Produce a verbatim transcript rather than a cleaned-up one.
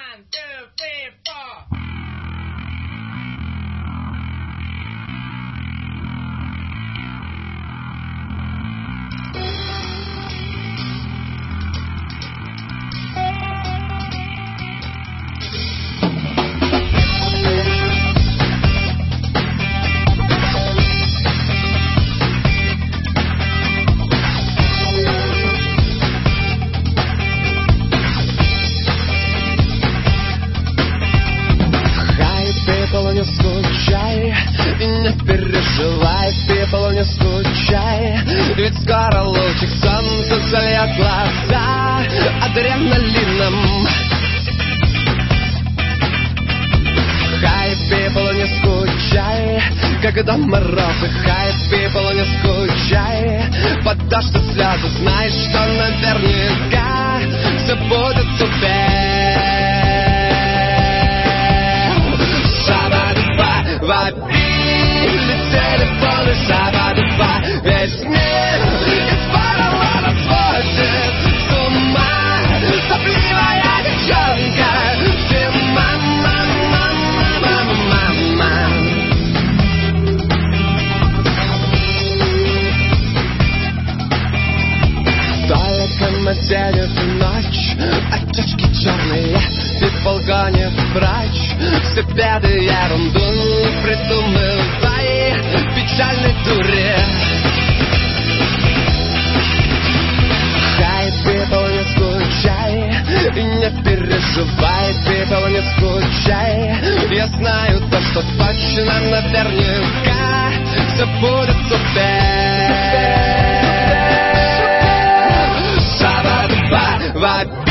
One, two, three, four. Не скучай и не переживай, people, не скучай, ведь скоро лучик солнца зальет глаза адреналином. Hi, people, не скучай, когда морозы. Hi, people, не скучай, под дождь и слезы. Знаешь, что наверняка все будет супер. Вопили телефоны, шаба-дуба, весь мир из поролона сводит с ума. Сопливая девчонка, ты мама, мама, мама, мама. Только на день эту ночь, отечки черные, people гонит врач. Все беды ерунду придумывай, печальной дуре. Hi, people, не скучай и не переживай, people, не скучай. Я знаю то, что точно наверняка все будет супер. Шаба-дуба,